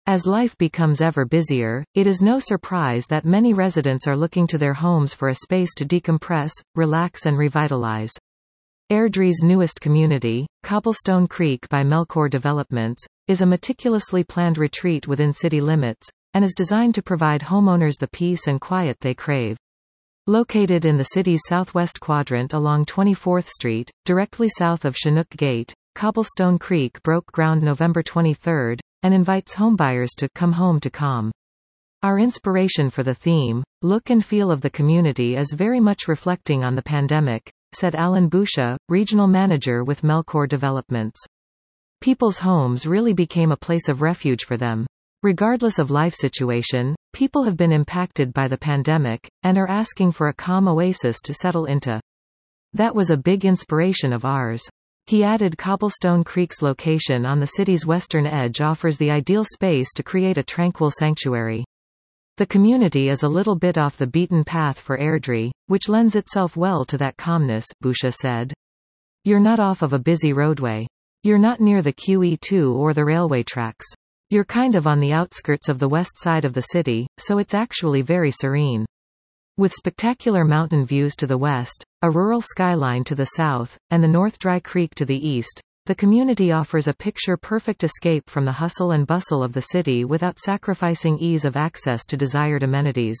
As life becomes ever busier, it is no surprise that many residents are looking to their homes for a space to decompress, relax and revitalize. Airdrie's newest community, Cobblestone Creek by Melcor Developments, is a meticulously planned retreat within city limits, and is designed to provide homeowners the peace and quiet they crave. Located in the city's southwest quadrant along 24th Street, directly south of Chinook Gate, Cobblestone Creek broke ground November 23, and invites homebuyers to come home to calm. Our inspiration for the theme, look and feel of the community is very much reflecting on the pandemic, said Alan Boucher, regional manager with Melcor Developments. People's homes really became a place of refuge for them. Regardless of life situation, people have been impacted by the pandemic, and are asking for a calm oasis to settle into. That was a big inspiration of ours. He added Cobblestone Creek's location on the city's western edge offers the ideal space to create a tranquil sanctuary. The community is a little bit off the beaten path for Airdrie, which lends itself well to that calmness, Boucher said. You're not off of a busy roadway. You're not near the QE2 or the railway tracks. You're kind of on the outskirts of the west side of the city, so it's actually very serene. With spectacular mountain views to the west, a rural skyline to the south, and the North Dry Creek to the east, the community offers a picture-perfect escape from the hustle and bustle of the city without sacrificing ease of access to desired amenities.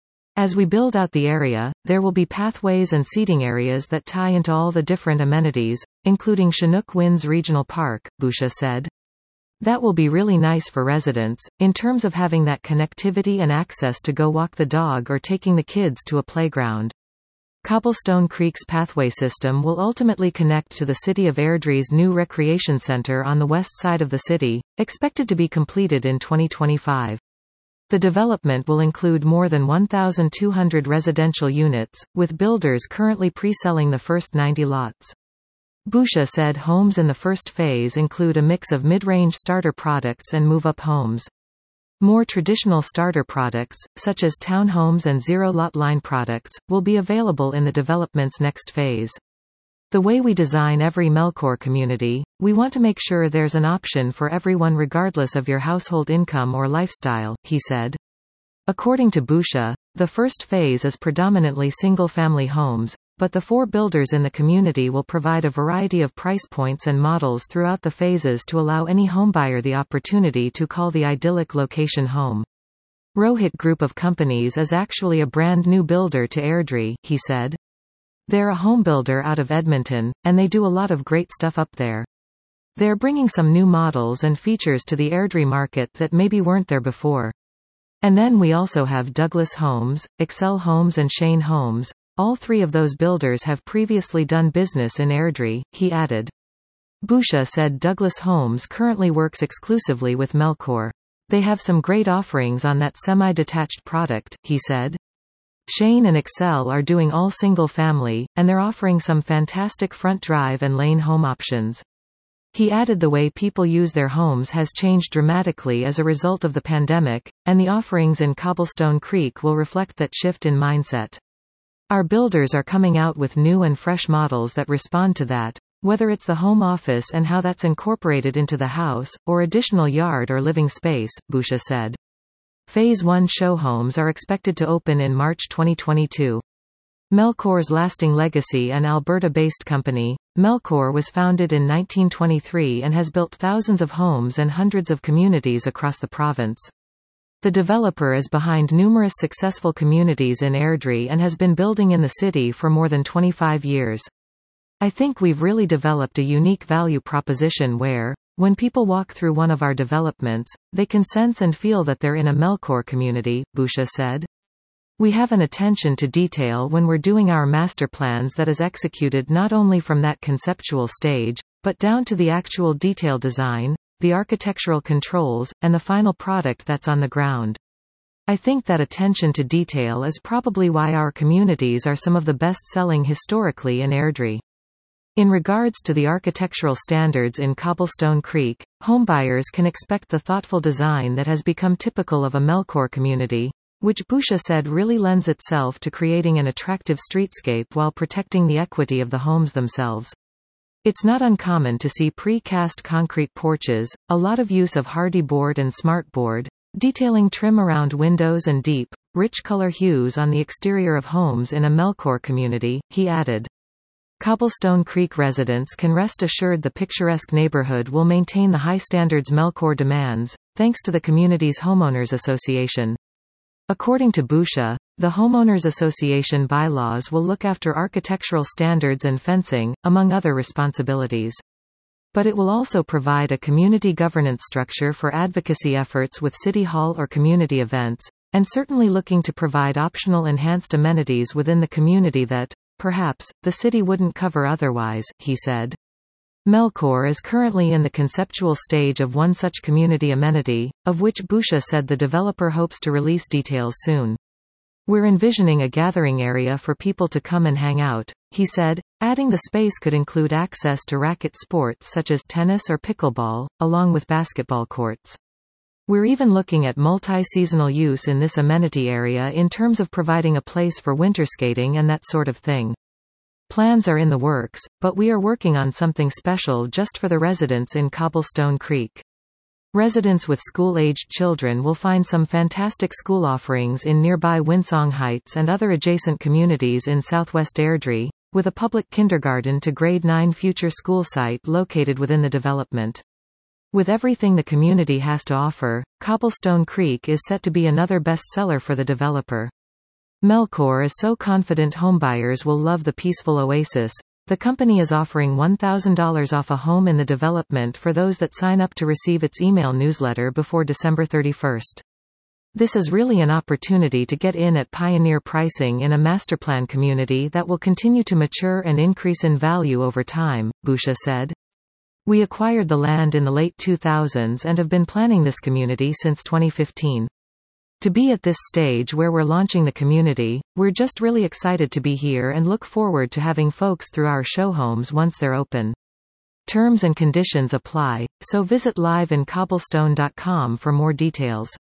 As we build out the area, there will be pathways and seating areas that tie into all the different amenities, including Chinook Winds Regional Park, Boucher said. That will be really nice for residents, in terms of having that connectivity and access to go walk the dog or taking the kids to a playground. Cobblestone Creek's pathway system will ultimately connect to the City of Airdrie's new recreation center on the west side of the city, expected to be completed in 2025. The development will include more than 1,200 residential units, with builders currently pre-selling the first 90 lots. Boucher said homes in the first phase include a mix of mid-range starter products and move-up homes. More traditional starter products, such as townhomes and zero-lot line products, will be available in the development's next phase. The way we design every Melcor community, we want to make sure there's an option for everyone regardless of your household income or lifestyle, he said. According to Boucher, the first phase is predominantly single-family homes, but the 4 builders in the community will provide a variety of price points and models throughout the phases to allow any homebuyer the opportunity to call the idyllic location home. Rohit Group of Companies is actually a brand new builder to Airdrie, he said. They're a home builder out of Edmonton, and they do a lot of great stuff up there. They're bringing some new models and features to the Airdrie market that maybe weren't there before. And then we also have Douglas Homes, Excel Homes and Shane Homes. All 3 of those builders have previously done business in Airdrie, he added. Boucher said Douglas Homes currently works exclusively with Melcor. They have some great offerings on that semi-detached product, he said. Shane and Excel are doing all single family, and they're offering some fantastic front drive and lane home options. He added the way people use their homes has changed dramatically as a result of the pandemic, and the offerings in Cobblestone Creek will reflect that shift in mindset. Our builders are coming out with new and fresh models that respond to that, whether it's the home office and how that's incorporated into the house, or additional yard or living space, Boucher said. Phase 1 show homes are expected to open in March 2022. Melcor's lasting legacy. An Alberta-based company, Melcor was founded in 1923 and has built thousands of homes and hundreds of communities across the province. The developer is behind numerous successful communities in Airdrie and has been building in the city for more than 25 years. I think we've really developed a unique value proposition where, when people walk through one of our developments, they can sense and feel that they're in a Melcor community, Boucher said. We have an attention to detail when we're doing our master plans that is executed not only from that conceptual stage, but down to the actual detail design, the architectural controls, and the final product that's on the ground. I think that attention to detail is probably why our communities are some of the best-selling historically in Airdrie. In regards to the architectural standards in Cobblestone Creek, homebuyers can expect the thoughtful design that has become typical of a Melcor community, which Boucher said really lends itself to creating an attractive streetscape while protecting the equity of the homes themselves. It's not uncommon to see pre-cast concrete porches, a lot of use of hardy board and smartboard, detailing trim around windows and deep, rich color hues on the exterior of homes in a Melcor community, he added. Cobblestone Creek residents can rest assured the picturesque neighborhood will maintain the high standards Melcor demands, thanks to the community's homeowners association. According to Boucher, the Homeowners Association bylaws will look after architectural standards and fencing, among other responsibilities. But it will also provide a community governance structure for advocacy efforts with City Hall or community events, and certainly looking to provide optional enhanced amenities within the community that, perhaps, the city wouldn't cover otherwise, he said. Melcor is currently in the conceptual stage of one such community amenity, of which Boucher said the developer hopes to release details soon. We're envisioning a gathering area for people to come and hang out, he said, adding the space could include access to racket sports such as tennis or pickleball, along with basketball courts. We're even looking at multi-seasonal use in this amenity area in terms of providing a place for winter skating and that sort of thing. Plans are in the works, but we are working on something special just for the residents in Cobblestone Creek. Residents with school-aged children will find some fantastic school offerings in nearby Winsong Heights and other adjacent communities in southwest Airdrie, with a public kindergarten to grade 9 future school site located within the development. With everything the community has to offer, Cobblestone Creek is set to be another bestseller for the developer. Melcor is so confident homebuyers will love the peaceful oasis. The company is offering $1,000 off a home in the development for those that sign up to receive its email newsletter before December 31st. This is really an opportunity to get in at pioneer pricing in a masterplan community that will continue to mature and increase in value over time, Boucher said. We acquired the land in the late 2000s and have been planning this community since 2015. To be at this stage where we're launching the community, we're just really excited to be here and look forward to having folks through our show homes once they're open. Terms and conditions apply, so visit liveincobblestone.com for more details.